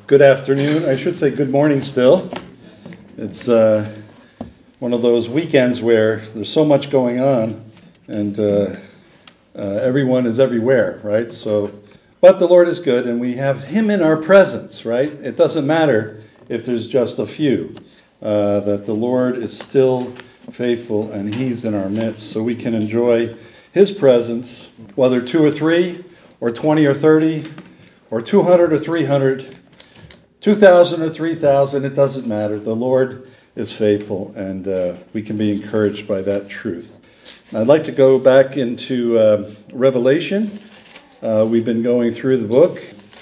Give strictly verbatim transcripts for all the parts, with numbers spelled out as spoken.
Good afternoon. I should say good morning still. It's uh, one of those weekends where there's so much going on and uh, uh, everyone is everywhere, right? So, but the Lord is good and we have Him in our presence, right? It doesn't matter if there's just a few. Uh, that the Lord is still faithful and He's in our midst, so we can enjoy His presence, whether two or three, or twenty or thirty, or two hundred or three hundred, two thousand or three thousand, it doesn't matter. The Lord is faithful, and uh, we can be encouraged by that truth. I'd like to go back into uh, Revelation. Uh, we've been going through the book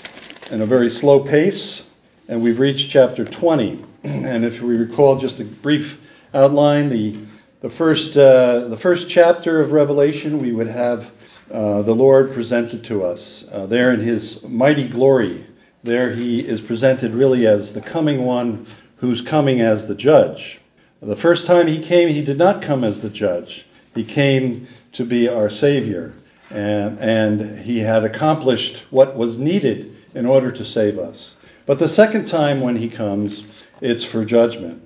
in a very slow pace, and we've reached chapter twenty. And if we recall, just a brief outline, the the first uh, the first chapter of Revelation, we would have uh, the Lord presented to us uh, there in His mighty glory. There He is presented really as the coming one who's coming as the judge. The first time He came, He did not come as the judge. He came to be our Savior, and, and He had accomplished what was needed in order to save us. But the second time when He comes, it's for judgment.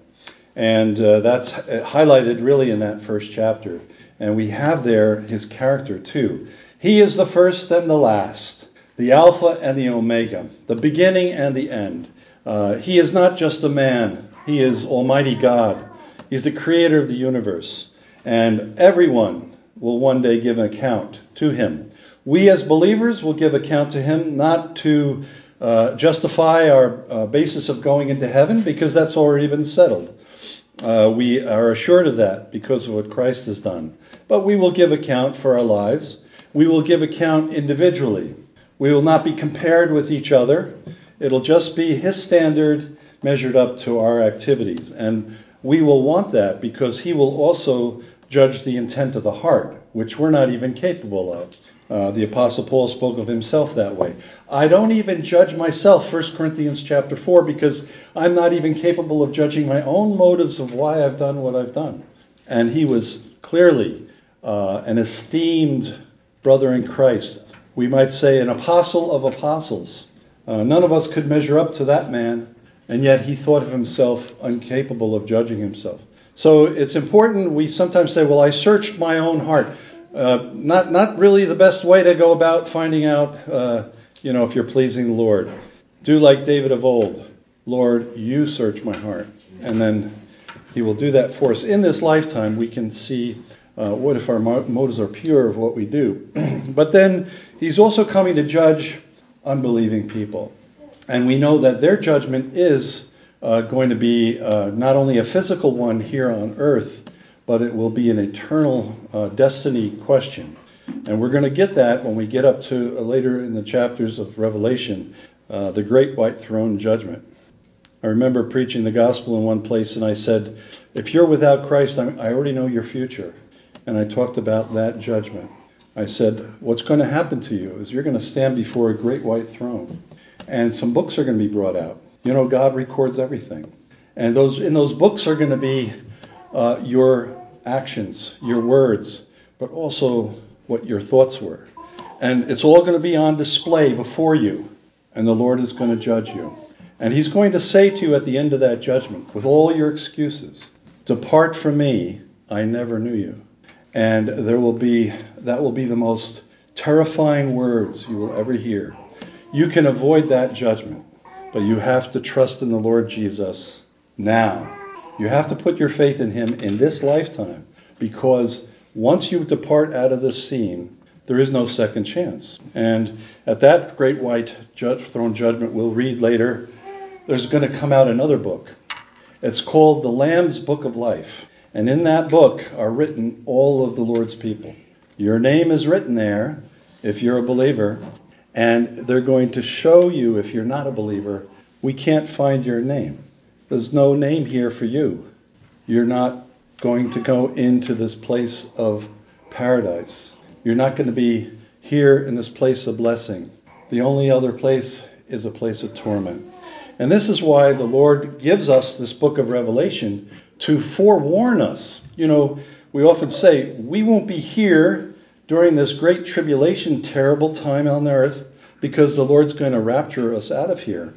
And uh, that's highlighted really in that first chapter. And we have there His character too. He is the first and the last, the Alpha and the Omega, the beginning and the end. Uh, he is not just a man. He is Almighty God. He's the creator of the universe. And everyone will one day give an account to Him. We as believers will give account to Him, not to uh, justify our uh, basis of going into heaven, because that's already been settled. Uh, we are assured of that because of what Christ has done. But we will give account for our lives. We will give account individually. We will not be compared with each other. It'll just be His standard measured up to our activities. And we will want that because He will also judge the intent of the heart, which we're not even capable of. Uh, the Apostle Paul spoke of himself that way. I don't even judge myself, First Corinthians chapter four, because I'm not even capable of judging my own motives of why I've done what I've done. And he was clearly uh, an esteemed brother in Christ. We might say an apostle of apostles. Uh, none of us could measure up to that man, and yet he thought of himself incapable of judging himself. So it's important. We sometimes say, well, I searched my own heart. Uh, not not really the best way to go about finding out, uh, you know, if you're pleasing the Lord. Do like David of old. Lord, you search my heart. And then He will do that for us. In this lifetime, we can see uh, what if our motives are pure of what we do. But then He's also coming to judge unbelieving people. And we know that their judgment is uh, going to be uh, not only a physical one here on earth, but it will be an eternal uh, destiny question. And we're going to get that when we get up to uh, later in the chapters of Revelation, uh, the great white throne judgment. I remember preaching the gospel in one place, and I said, if you're without Christ, I'm, I already know your future. And I talked about that judgment. I said, what's going to happen to you is you're going to stand before a great white throne, and some books are going to be brought out. You know, God records everything. And those in those books are going to be uh, your actions, your words, but also what your thoughts were. And it's all going to be on display before you, and the Lord is going to judge you. And He's going to say to you at the end of that judgment, with all your excuses, depart from me, I never knew you. And there will be, that will be the most terrifying words you will ever hear. You can avoid that judgment, but you have to trust in the Lord Jesus now. You have to put your faith in Him in this lifetime, because once you depart out of this scene, there is no second chance. And at that great white judge, throne judgment, we'll read later, there's going to come out another book. It's called the Lamb's Book of Life. And in that book are written all of the Lord's people. Your name is written there if you're a believer. And they're going to show you, if you're not a believer, we can't find your name. There's no name here for you. You're not going to go into this place of paradise. You're not going to be here in this place of blessing. The only other place is a place of torment. And this is why the Lord gives us this book of Revelation to forewarn us. You know, we often say, we won't be here during this great tribulation, terrible time on earth, because the Lord's going to rapture us out of here.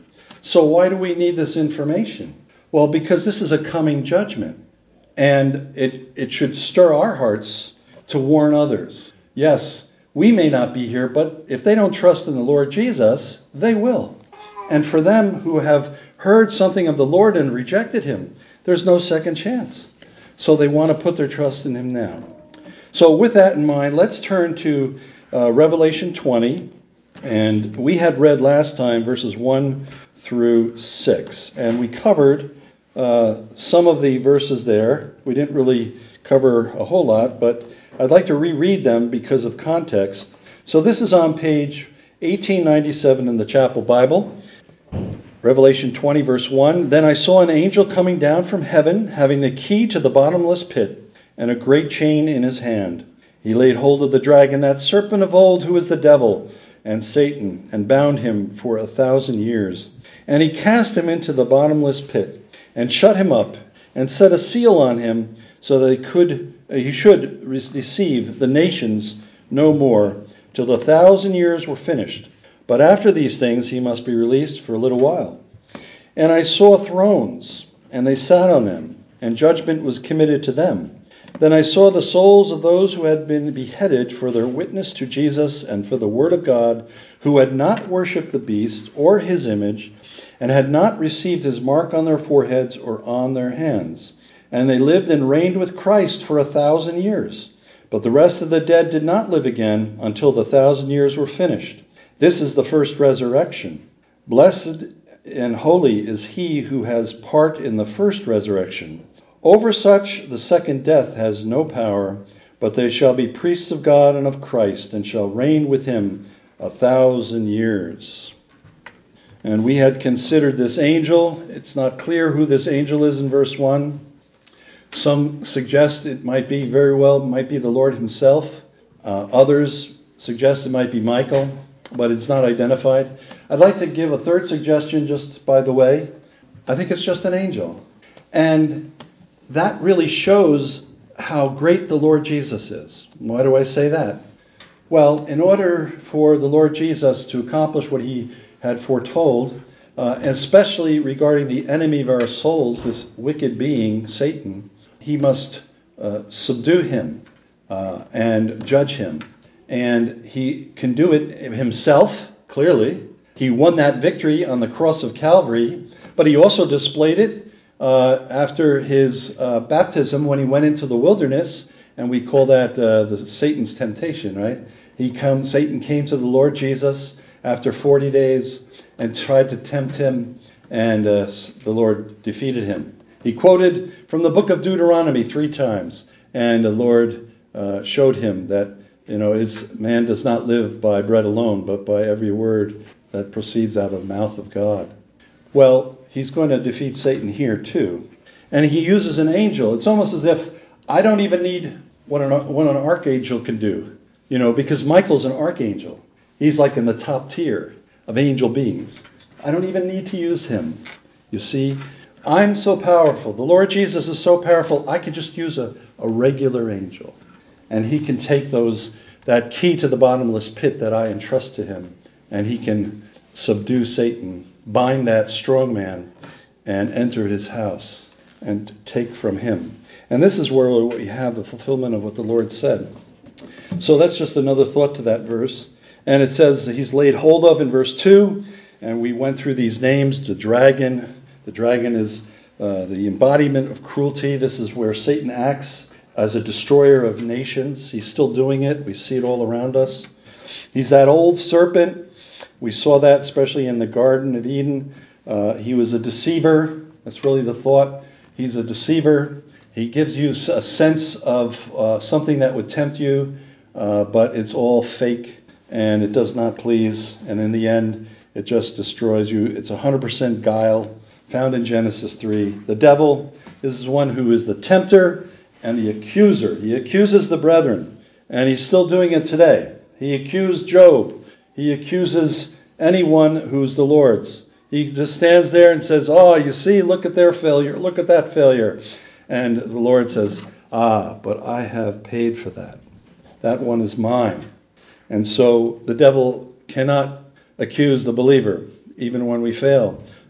So why do we need this information? Well, because this is a coming judgment, and it, it should stir our hearts to warn others. Yes, we may not be here, but if they don't trust in the Lord Jesus, they will. And for them who have heard something of the Lord and rejected him, there's no second chance. So they want to put their trust in him now. So with that in mind, let's turn to uh, Revelation twenty. And we had read last time verses one through six. And we covered uh, some of the verses there. We didn't really cover a whole lot, but I'd like to reread them because of context. So this is on page eighteen ninety-seven in the Chapel Bible. Revelation twenty, verse one. Then I saw an angel coming down from heaven, having the key to the bottomless pit, and a great chain in his hand. He laid hold of the dragon, that serpent of old, who is the devil and Satan, and bound him for a thousand years. And he cast him into the bottomless pit, and shut him up, and set a seal on him, so that he could he should deceive the nations no more, till the thousand years were finished. But after these things he must be released for a little while. And I saw thrones, and they sat on them, and judgment was committed to them. Then I saw the souls of those who had been beheaded for their witness to Jesus and for the word of God, who had not worshipped the beast or his image, and had not received his mark on their foreheads or on their hands. And they lived and reigned with Christ for a thousand years. But the rest of the dead did not live again until the thousand years were finished. This is the first resurrection. Blessed and holy is he who has part in the first resurrection. Over such the second death has no power, but they shall be priests of God and of Christ, and shall reign with him a thousand years. And we had considered this angel. It's not clear who this angel is in verse one. Some suggest it might be very well, might be the Lord himself. Uh, others suggest it might be Michael, but it's not identified. I'd like to give a third suggestion just by the way. I think it's just an angel. And that really shows how great the Lord Jesus is. Why do I say that? Well, in order for the Lord Jesus to accomplish what he had foretold, uh, especially regarding the enemy of our souls, this wicked being, Satan, he must uh, subdue him uh, and judge him. And he can do it himself, clearly. He won that victory on the cross of Calvary, but he also displayed it uh, after his uh, baptism when he went into the wilderness, and we call that uh, the Satan's temptation, right? He come, Satan came to the Lord Jesus after forty days and tried to tempt him, and uh, the Lord defeated him. He quoted from the book of Deuteronomy three times, and the Lord uh, showed him that, you know, it's, man does not live by bread alone, but by every word that proceeds out of the mouth of God. Well, he's going to defeat Satan here too. And he uses an angel. It's almost as if I don't even need what an, what an archangel can do, you know, because Michael's an archangel. He's like in the top tier of angel beings. I don't even need to use him. You see, I'm so powerful. The Lord Jesus is so powerful, I could just use a, a regular angel. And he can take those that key to the bottomless pit that I entrust to him, and he can subdue Satan, bind that strong man, and enter his house and take from him. And this is where we have the fulfillment of what the Lord said. So that's just another thought to that verse. And it says that he's laid hold of in verse two, and we went through these names. The dragon. The dragon is uh, the embodiment of cruelty. This is where Satan acts as a destroyer of nations. He's still doing it. We see it all around us. He's that old serpent. We saw that especially in the Garden of Eden. Uh, he was a deceiver. That's really the thought. He's a deceiver. He gives you a sense of uh, something that would tempt you, uh, but it's all fake and it does not please. And in the end, it just destroys you. It's one hundred percent guile, found in Genesis three. The devil is one who is the tempter and the accuser. He accuses the brethren, and he's still doing it today. He accused Job. He accuses anyone who's the Lord's. He just stands there and says, oh, you see, look at their failure, look at that failure. And the Lord says, ah, but I have paid for that. That one is mine. And so the devil cannot accuse the believer, even when we fail.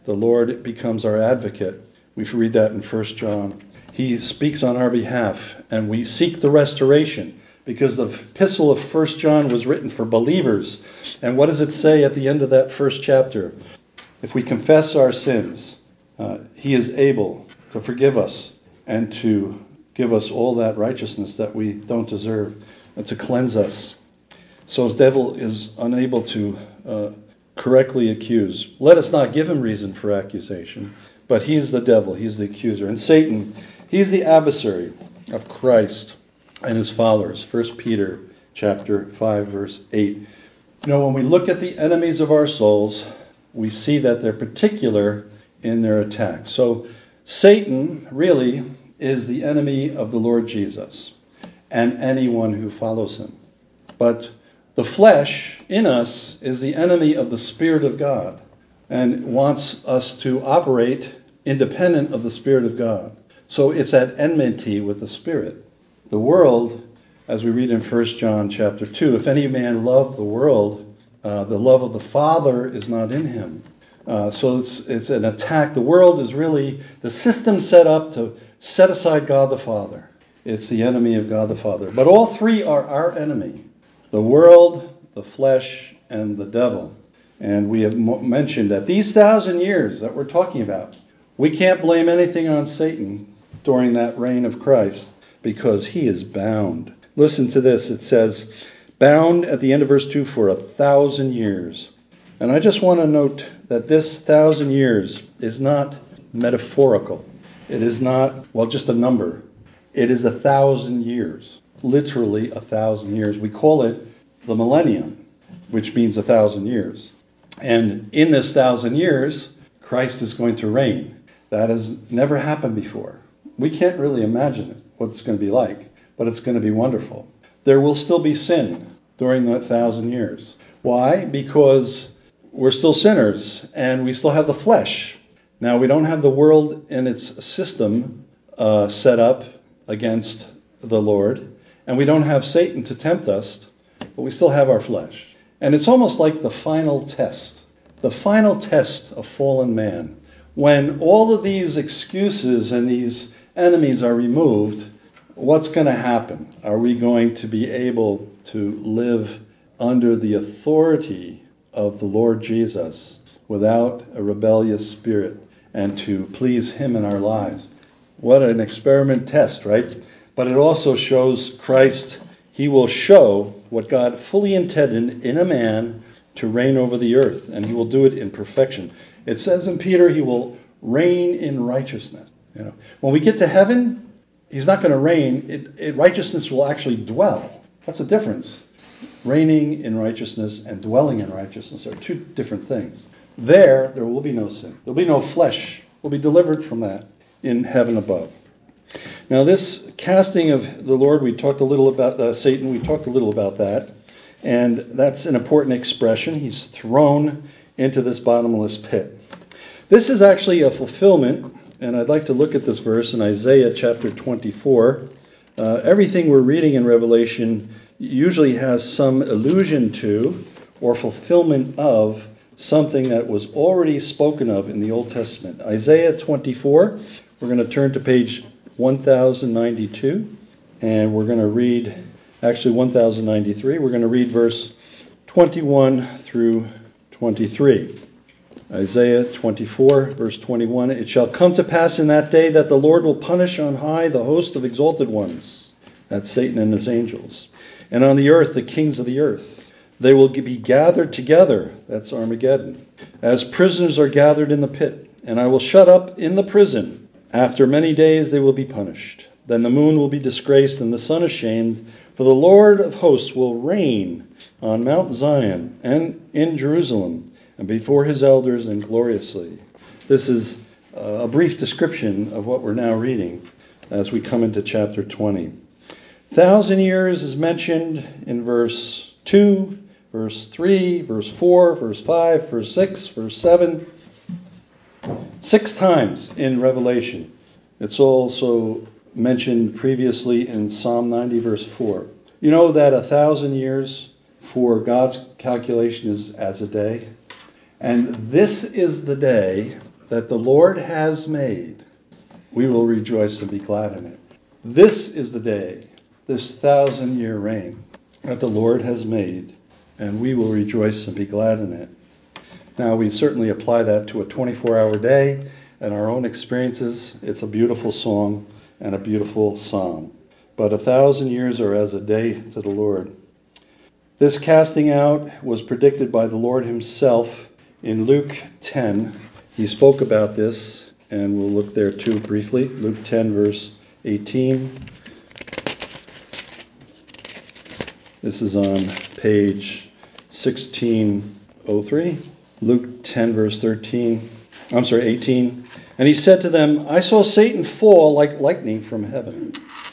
The Lord becomes our advocate. We read that in First John. He speaks on our behalf, and we seek the restoration, because the epistle of First John was written for believers. And what does it say at the end of that first chapter? If we confess our sins, uh, he is able to forgive us and to give us all that righteousness that we don't deserve, and to cleanse us. So the devil is unable to uh, correctly accuse. Let us not give him reason for accusation, but he is the devil, he is the accuser. And Satan, he is the adversary of Christ and his followers. First Peter chapter five, verse eight. You know, when we look at the enemies of our souls, we see that they're particular in their attack. So Satan really is the enemy of the Lord Jesus and anyone who follows him. But the flesh in us is the enemy of the Spirit of God and wants us to operate independent of the Spirit of God. So it's at enmity with the Spirit. The world, as we read in First John chapter two, if any man love the world, uh, the love of the Father is not in him. Uh, so it's it's an attack. The world is really the system set up to set aside God the Father. It's the enemy of God the Father. But all three are our enemy: the world, the flesh, and the devil. And we have mo- mentioned that these thousand years that we're talking about, we can't blame anything on Satan during that reign of Christ, because he is bound. Listen to this. It says, bound at the end of verse two for a thousand years. And I just want to note that this thousand years is not metaphorical. It is not, well, just a number. It is a thousand years. Literally a thousand years. We call it the millennium, which means a thousand years. And in this thousand years, Christ is going to reign. That has never happened before. We can't really imagine it, what it's going to be like, but it's going to be wonderful. There will still be sin during that thousand years. Why? Because we're still sinners, and we still have the flesh. Now, we don't have the world and its system uh, set up against the Lord, and we don't have Satan to tempt us, but we still have our flesh. And it's almost like the final test, the final test of fallen man. When all of these excuses and these enemies are removed, what's going to happen? Are we going to be able to live under the authority of the Lord Jesus without a rebellious spirit and to please him in our lives? What an experiment test, right? But it also shows Christ. He will show what God fully intended in a man to reign over the earth, and he will do it in perfection. It says in Peter, he will reign in righteousness. You know, when we get to heaven, he's not going to reign. It, it, righteousness will actually dwell. That's the difference. Reigning in righteousness and dwelling in righteousness are two different things. There, there will be no sin. There will be no flesh. We'll be delivered from that in heaven above. Now, this casting of the Lord, we talked a little about uh, Satan. We talked a little about that. And that's an important expression. He's thrown into this bottomless pit. This is actually a fulfillment, and I'd like to look at this verse in Isaiah chapter twenty-four. Uh, everything we're reading in Revelation usually has some allusion to or fulfillment of something that was already spoken of in the Old Testament. Isaiah twenty-four, we're going to turn to page one thousand ninety-two, and we're going to read, actually one thousand ninety-three, we're going to read verse twenty-one through twenty-three. Isaiah twenty-four, verse twenty-one, it shall come to pass in that day that the Lord will punish on high the host of exalted ones, that's Satan and his angels, and on the earth the kings of the earth. They will be gathered together, that's Armageddon, as prisoners are gathered in the pit, and I will shut up in the prison. After many days they will be punished. Then the moon will be disgraced and the sun ashamed, for the Lord of hosts will reign on Mount Zion and in Jerusalem, and before his elders and gloriously. This is a brief description of what we're now reading as we come into chapter twenty. Thousand years is mentioned in verse two, verse three, verse four, verse five, verse six, verse seven. Six times in Revelation. It's also mentioned previously in Psalm ninety, verse four. You know that a thousand years for God's calculation is as a day? And this is the day that the Lord has made. We will rejoice and be glad in it. This is the day, this thousand-year reign that the Lord has made, and we will rejoice and be glad in it. Now, we certainly apply that to a twenty-four hour day and our own experiences. It's a beautiful song and a beautiful psalm. But a thousand years are as a day to the Lord. This casting out was predicted by the Lord himself in Luke ten. He spoke about this, and we'll look there too briefly. Luke ten, verse eighteen. This is on page sixteen oh three. Luke ten, verse thirteen. I'm sorry, eighteen. And he said to them, I saw Satan fall like lightning from heaven.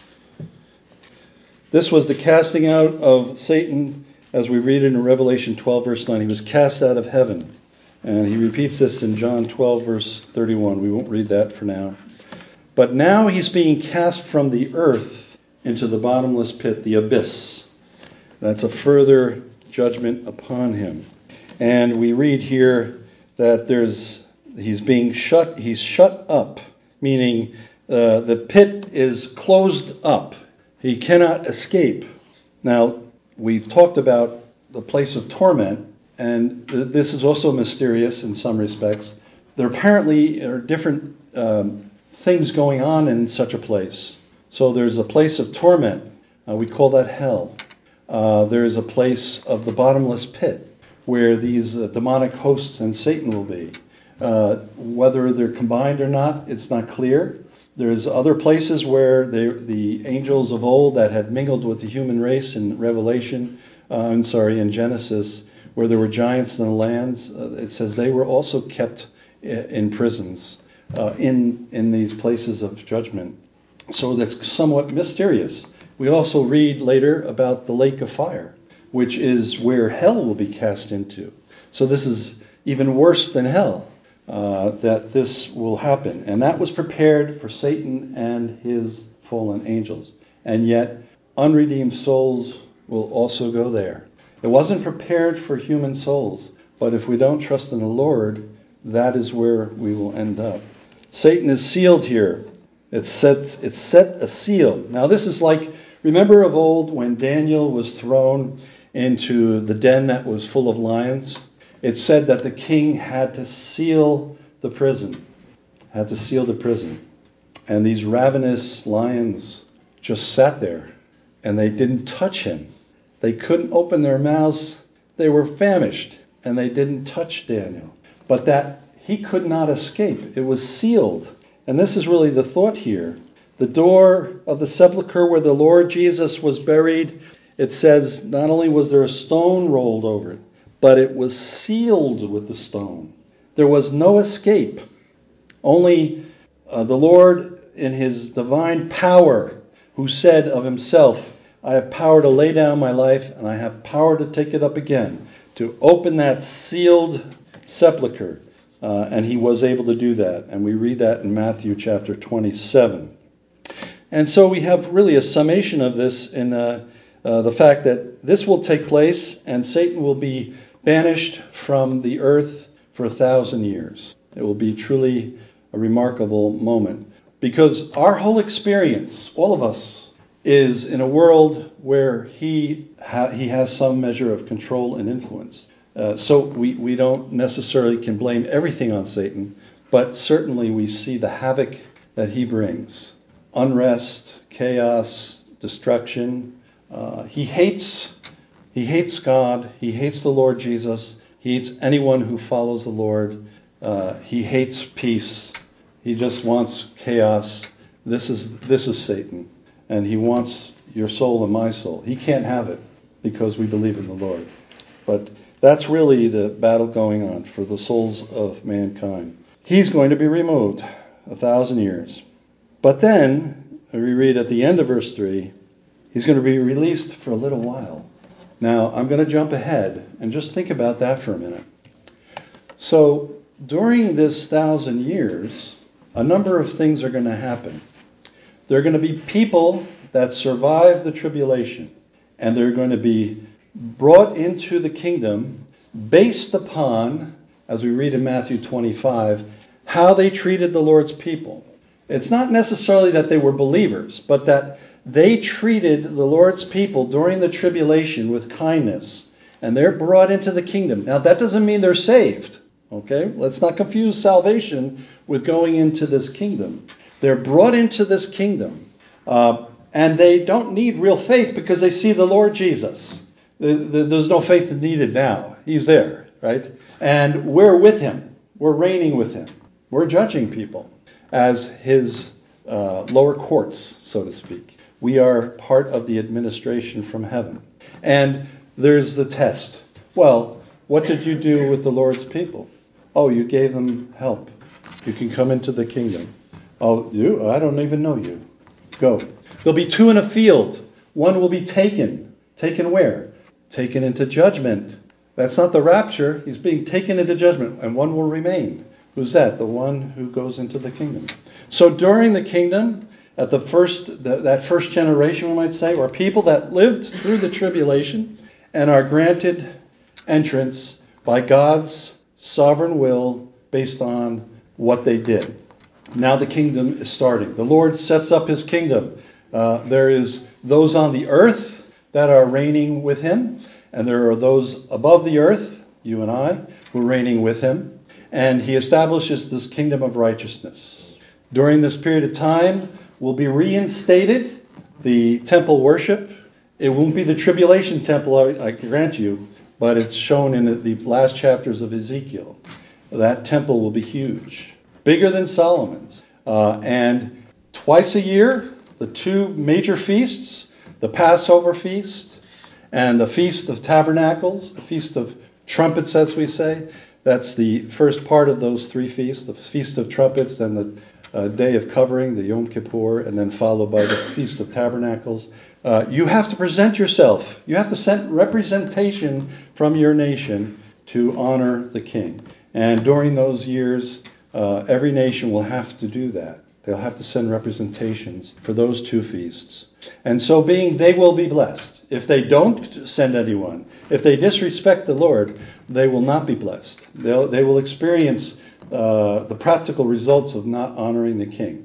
This was the casting out of Satan, as we read it in Revelation twelve, verse nine. He was cast out of heaven. And he repeats this in John twelve, verse thirty-one. We won't read that for now. But now he's being cast from the earth into the bottomless pit, the abyss. That's a further judgment upon him. And we read here that there's he's being shut, he's shut up, meaning uh, the pit is closed up. He cannot escape. Now, we've talked about the place of torment, and th- this is also mysterious in some respects. There apparently are different um, things going on in such a place. So there's a place of torment. Uh, we call that hell. Uh, there's a place of the bottomless pit, where these uh, demonic hosts and Satan will be. Uh, whether they're combined or not, it's not clear. There's other places where they, the angels of old that had mingled with the human race in Revelation, uh, I'm sorry, in Genesis, where there were giants in the lands, uh, it says they were also kept in prisons uh, in, in these places of judgment. So that's somewhat mysterious. We also read later about the lake of fire, which is where hell will be cast into. So this is even worse than hell, uh, that this will happen. And that was prepared for Satan and his fallen angels. And yet, unredeemed souls will also go there. It wasn't prepared for human souls, but if we don't trust in the Lord, that is where we will end up. Satan is sealed here. It's set, it's set a seal. Now this is like, remember of old when Daniel was thrown into the den that was full of lions? It said that the king had to seal the prison, had to seal the prison. And these ravenous lions just sat there, and they didn't touch him. They couldn't open their mouths. They were famished, and they didn't touch Daniel. But that he could not escape. It was sealed. And this is really the thought here. The door of the sepulchre where the Lord Jesus was buried, it says not only was there a stone rolled over it, but it was sealed with the stone. There was no escape. Only uh, the Lord in his divine power, who said of himself, I have power to lay down my life, and I have power to take it up again, to open that sealed sepulchre. Uh, and he was able to do that. And we read that in Matthew chapter twenty-seven. And so we have really a summation of this in uh, uh, the fact that this will take place and Satan will be banished from the earth for a thousand years. It will be truly a remarkable moment. Because our whole experience, all of us, is in a world where he ha- he has some measure of control and influence. Uh, so we, we don't necessarily can blame everything on Satan, but certainly we see the havoc that he brings. Unrest, chaos, destruction. Uh, he hates he hates God. He hates the Lord Jesus. He hates anyone who follows the Lord. Uh, he hates peace. He just wants chaos. This is this is Satan, and he wants your soul and my soul. He can't have it because we believe in the Lord. But that's really the battle going on for the souls of mankind. He's going to be removed a thousand years. But then, we read at the end of verse three, he's going to be released for a little while. Now, I'm going to jump ahead and just think about that for a minute. So, during this thousand years, a number of things are going to happen. There are going to be people that survive the tribulation, and they're going to be brought into the kingdom based upon, as we read in Matthew twenty-five, how they treated the Lord's people. It's not necessarily that they were believers, but that they treated the Lord's people during the tribulation with kindness, and they're brought into the kingdom. Now, that doesn't mean they're saved. Okay? Let's not confuse salvation with going into this kingdom. They're brought into this kingdom, uh, and they don't need real faith because they see the Lord Jesus. There's no faith needed now. He's there, right? And we're with him. We're reigning with him. We're judging people as his uh, lower courts, so to speak. We are part of the administration from heaven. And there's the test. Well, what did you do with the Lord's people? Oh, you gave them help. You can come into the kingdom. Oh, you? I don't even know you. Go. There'll be two in a field. One will be taken. Taken where? Taken into judgment. That's not the rapture. He's being taken into judgment. And one will remain. Who's that? The one who goes into the kingdom. So during the kingdom, at the first, the, that first generation, we might say, or people that lived through the tribulation and are granted entrance by God's sovereign will based on what they did. Now the kingdom is starting. The Lord sets up his kingdom. Uh, there is those on the earth that are reigning with him, and there are those above the earth, you and I, who are reigning with him. And he establishes this kingdom of righteousness. During this period of time will be reinstated the temple worship. It won't be the tribulation temple, I, I grant you, but it's shown in the, the last chapters of Ezekiel. That temple will be huge, bigger than Solomon's. Uh, and twice a year, the two major feasts, the Passover feast and the Feast of Tabernacles, the Feast of Trumpets, as we say. That's the first part of those three feasts, the Feast of Trumpets, then the uh, Day of Covering, the Yom Kippur, and then followed by the Feast of Tabernacles. Uh, you have to present yourself. You have to send representation from your nation to honor the king. And during those years, uh, every nation will have to do that. They'll have to send representations for those two feasts. And so being, they will be blessed. If they don't send anyone, if they disrespect the Lord, they will not be blessed. They'll, they will experience uh, the practical results of not honoring the king.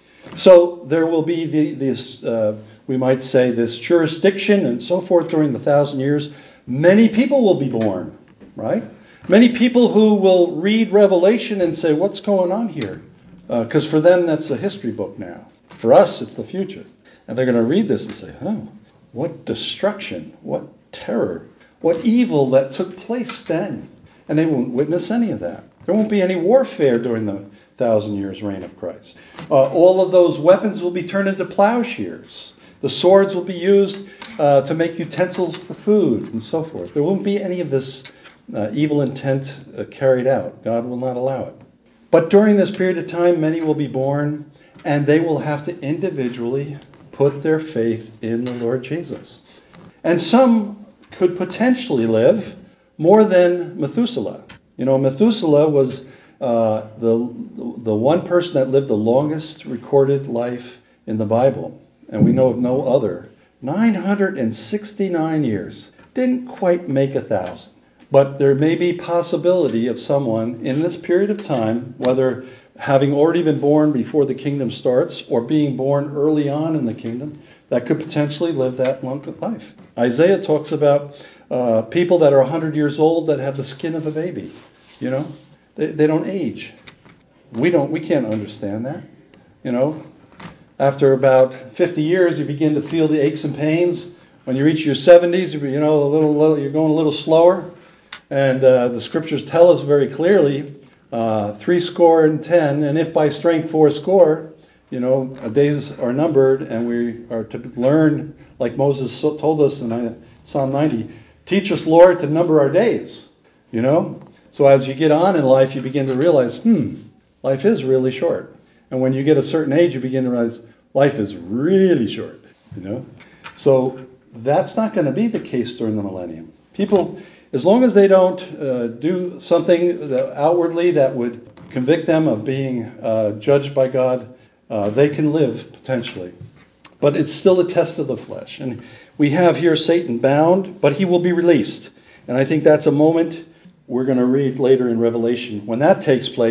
So there will be the, this, uh, we might say, this jurisdiction and so forth during the thousand years. Many people will be born, right? Many people who will read Revelation and say, what's going on here? Because uh, for them, that's a history book now. For us, it's the future. And they're going to read this and say, oh, what destruction, what terror, what evil that took place then. And they won't witness any of that. There won't be any warfare during the thousand years reign of Christ. Uh, all of those weapons will be turned into plowshares. The swords will be used uh, to make utensils for food and so forth. There won't be any of this uh, evil intent uh, carried out. God will not allow it. But during this period of time, many will be born, and they will have to individually put their faith in the Lord Jesus. And some could potentially live more than Methuselah. You know, Methuselah was uh, the the one person that lived the longest recorded life in the Bible, and we know of no other. nine hundred sixty-nine years. Didn't quite make a thousand. But there may be possibility of someone in this period of time, whether having already been born before the kingdom starts or being born early on in the kingdom, that could potentially live that long life. Isaiah talks about uh, people that are one hundred years old that have the skin of a baby. You know, they, they don't age. We don't. We can't understand that. You know, after about fifty years, you begin to feel the aches and pains. When you reach your seventies, you know, a little, little you're going a little slower. And uh, the scriptures tell us very clearly, uh, three score and ten, and if by strength four score, you know, days are numbered, and we are to learn, like Moses told us in Psalm ninety, teach us, Lord, to number our days, you know. So as you get on in life, you begin to realize, hmm, life is really short. And when you get a certain age, you begin to realize life is really short, you know. So that's not going to be the case during the millennium. People, as long as they don't uh, do something that outwardly that would convict them of being uh, judged by God, uh, they can live potentially. But it's still a test of the flesh. And we have here Satan bound, but he will be released. And I think that's a moment we're going to read later in Revelation. When that takes place,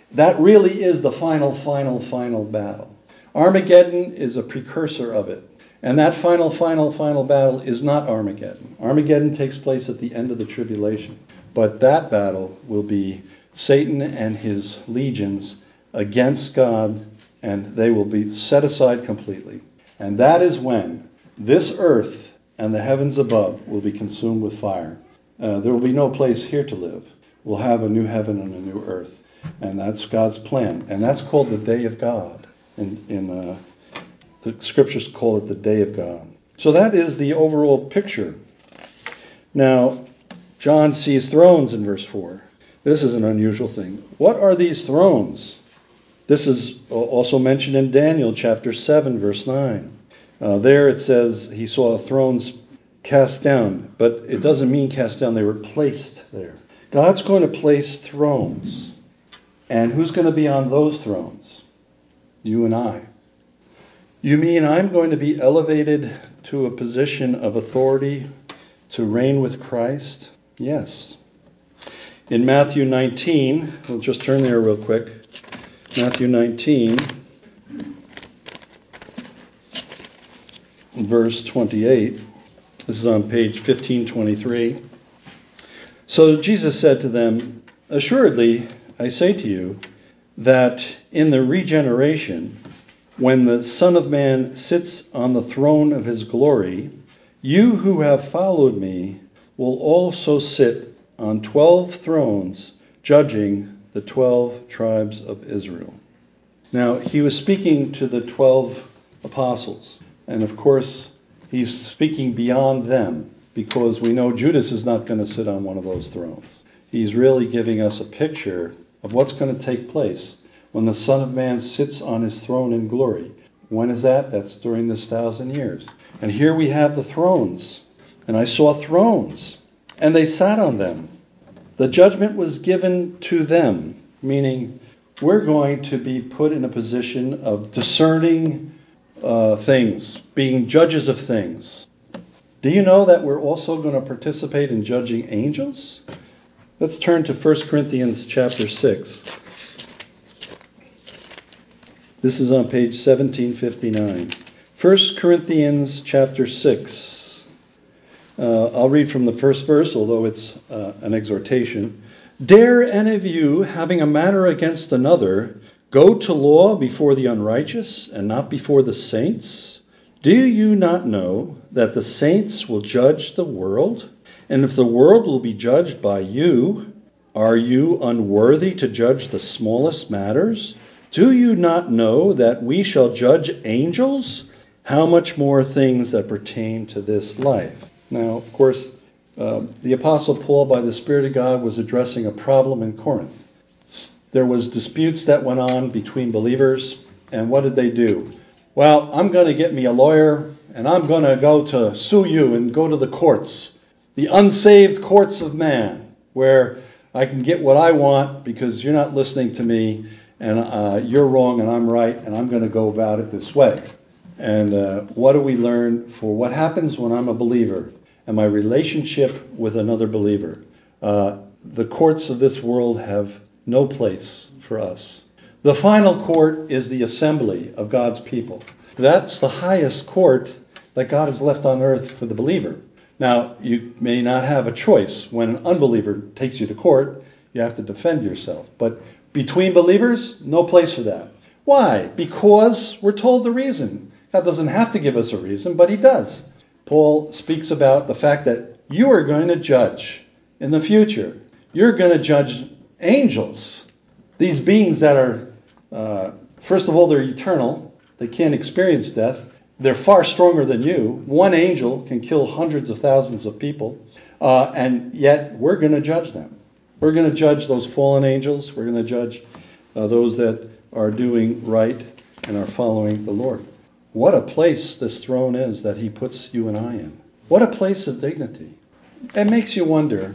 That really is the final, final, final battle. Armageddon is a precursor of it. And that final, final, final battle is not Armageddon. Armageddon takes place at the end of the tribulation. But that battle will be Satan and his legions against God, and they will be set aside completely. And that is when this earth and the heavens above will be consumed with fire. Uh, there will be no place here to live. We'll have a new heaven and a new earth. And that's God's plan. And that's called the day of God. In, in uh, the scriptures call it the day of God. So that is the overall picture. Now, John sees thrones in verse four. This is an unusual thing. What are these thrones? This is also mentioned in Daniel chapter seven, verse nine. Uh, there it says he saw thrones cast down, but it doesn't mean cast down. They were placed there. God's going to place thrones. And who's going to be on those thrones? You and I. You mean I'm going to be elevated to a position of authority to reign with Christ? Yes. In Matthew nineteen, we'll just turn there real quick. Matthew nineteen, verse twenty-eight. This is on page fifteen twenty-three. So Jesus said to them, "Assuredly, I say to you, that in the regeneration, when the Son of Man sits on the throne of his glory, you who have followed me will also sit on twelve thrones, judging the twelve tribes of Israel." Now, he was speaking to the twelve apostles. And of course, he's speaking beyond them, because we know Judas is not going to sit on one of those thrones. He's really giving us a picture of what's going to take place when the Son of Man sits on his throne in glory. When is that? That's during this thousand years. And here we have the thrones. And I saw thrones, and they sat on them. The judgment was given to them, meaning we're going to be put in a position of discerning uh, things, being judges of things. Do you know that we're also going to participate in judging angels? Let's turn to First Corinthians chapter six. This is on page seventeen fifty-nine. First Corinthians chapter six. Uh, I'll read from the first verse, although it's uh, an exhortation. "Dare any of you, having a matter against another, go to law before the unrighteous and not before the saints? Do you not know that the saints will judge the world? And if the world will be judged by you, are you unworthy to judge the smallest matters? Do you not know that we shall judge angels? How much more things that pertain to this life?" Now, of course, uh, the Apostle Paul, by the Spirit of God, was addressing a problem in Corinth. There was disputes that went on between believers, and what did they do? Well, I'm going to get me a lawyer, and I'm going to go to sue you and go to the courts, the unsaved courts of man, where I can get what I want because you're not listening to me, and uh, you're wrong and I'm right, and I'm going to go about it this way. And uh, what do we learn for what happens when I'm a believer and my relationship with another believer? Uh, the courts of this world have no place for us. The final court is the assembly of God's people. That's the highest court that God has left on earth for the believer. Now, you may not have a choice. When an unbeliever takes you to court, you have to defend yourself. But between believers, no place for that. Why? Because we're told the reason. God doesn't have to give us a reason, but he does. Paul speaks about the fact that you are going to judge in the future. You're going to judge angels. These beings that are, uh, first of all, they're eternal. They can't experience death. They're far stronger than you. One angel can kill hundreds of thousands of people. Uh, and yet we're going to judge them. We're going to judge those fallen angels. We're going to judge uh, those that are doing right and are following the Lord. What a place this throne is that he puts you and I in. What a place of dignity. It makes you wonder,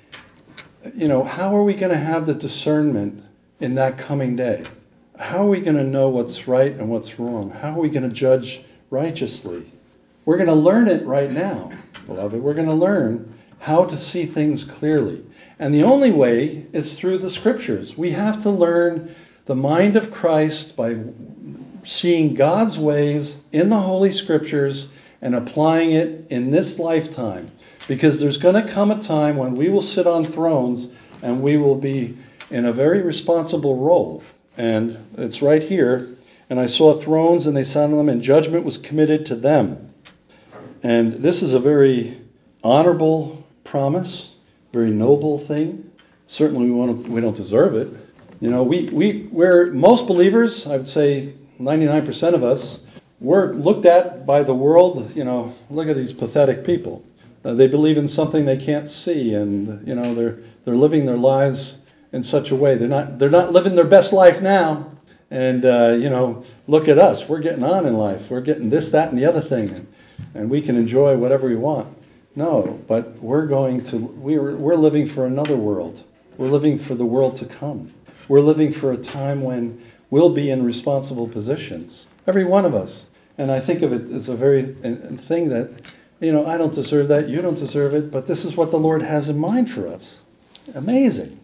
you know, how are we going to have the discernment in that coming day? How are we going to know what's right and what's wrong? How are we going to judge righteously? We're going to learn it right now, beloved. We're going to learn how to see things clearly. And the only way is through the scriptures. We have to learn the mind of Christ by seeing God's ways in the Holy Scriptures and applying it in this lifetime. Because there's going to come a time when we will sit on thrones and we will be in a very responsible role. And it's right here. And I saw thrones, and they sat on them, and judgment was committed to them. And this is a very honorable promise, very noble thing. Certainly we, want to, we don't deserve it. You know, we, we, we're, most believers, I would say ninety-nine percent of us, we're looked at by the world, you know, look at these pathetic people. Uh, they believe in something they can't see, and, you know, they're they're living their lives in such a way. They're not they're not living their best life now. And, uh, you know, look at us. We're getting on in life. We're getting this, that, and the other thing. And, and we can enjoy whatever we want. No, but we're going to, we're, we're living for another world. We're living for the world to come. We're living for a time when we'll be in responsible positions. Every one of us. And I think of it as a very a thing that, you know, I don't deserve that. You don't deserve it. But this is what the Lord has in mind for us. Amazing.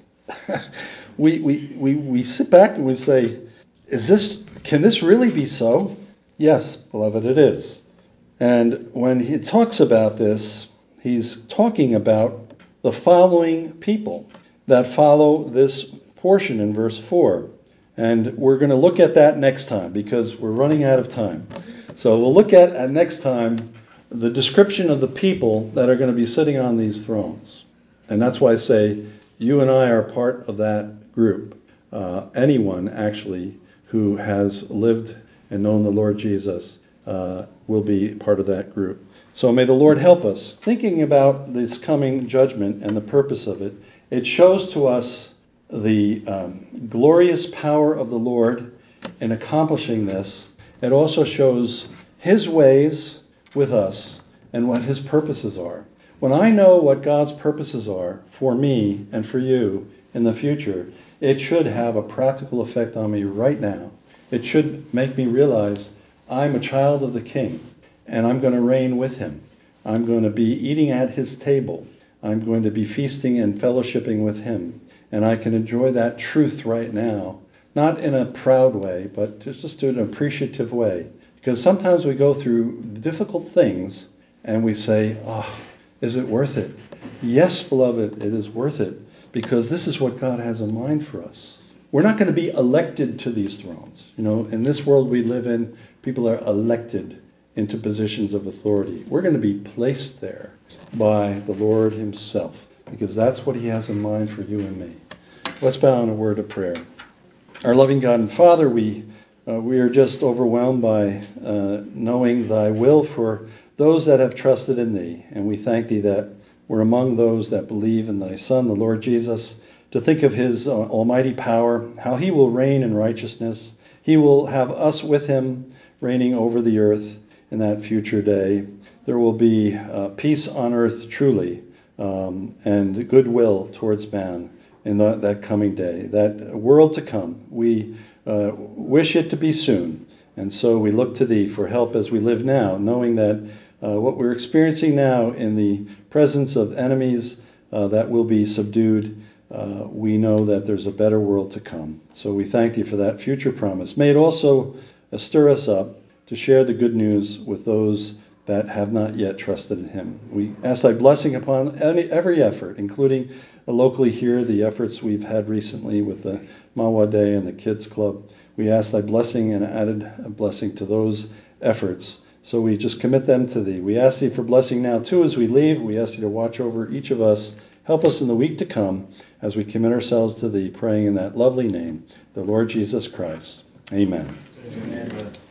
we, we, we, we sit back and we say, Is this? Can this really be so? Yes, beloved, it is. And when he talks about this, he's talking about the following people that follow this portion in verse four. And we're going to look at that next time because we're running out of time. So we'll look at, at next time the description of the people that are going to be sitting on these thrones. And that's why I say you and I are part of that group. Uh, anyone, actually, who has lived and known the Lord Jesus uh, will be part of that group. So may the Lord help us. Thinking about this coming judgment and the purpose of it, it shows to us the um, glorious power of the Lord in accomplishing this. It also shows His ways with us and what His purposes are. When I know what God's purposes are for me and for you in the future, it should have a practical effect on me right now. It should make me realize I'm a child of the King, and I'm going to reign with Him. I'm going to be eating at His table. I'm going to be feasting and fellowshipping with Him. And I can enjoy that truth right now, not in a proud way, but just in an appreciative way. Because sometimes we go through difficult things, and we say, oh, is it worth it? Yes, beloved, it is worth it. Because this is what God has in mind for us. We're not going to be elected to these thrones. You know, in this world we live in, people are elected into positions of authority. We're going to be placed there by the Lord Himself, because that's what He has in mind for you and me. Let's bow in a word of prayer. Our loving God and Father, we uh, we are just overwhelmed by uh, knowing Thy will for those that have trusted in Thee, and we thank Thee that we're among those that believe in Thy Son, the Lord Jesus, to think of His uh, almighty power, how He will reign in righteousness. He will have us with Him reigning over the earth in that future day. There will be uh, peace on earth truly, um, and goodwill towards man in the, that coming day, that world to come. We uh, wish it to be soon, and so we look to Thee for help as we live now, knowing that Uh, what we're experiencing now in the presence of enemies uh, that will be subdued, uh, we know that there's a better world to come. So we thank Thee for that future promise. May it also uh, stir us up to share the good news with those that have not yet trusted in Him. We ask Thy blessing upon any, every effort, including uh, locally here, the efforts we've had recently with the Mawa Day and the Kids Club. We ask Thy blessing and added blessing to those efforts. So we just commit them to Thee. We ask Thee for blessing now, too, as we leave. We ask Thee to watch over each of us. Help us in the week to come as we commit ourselves to Thee, praying in that lovely name, the Lord Jesus Christ. Amen. Amen.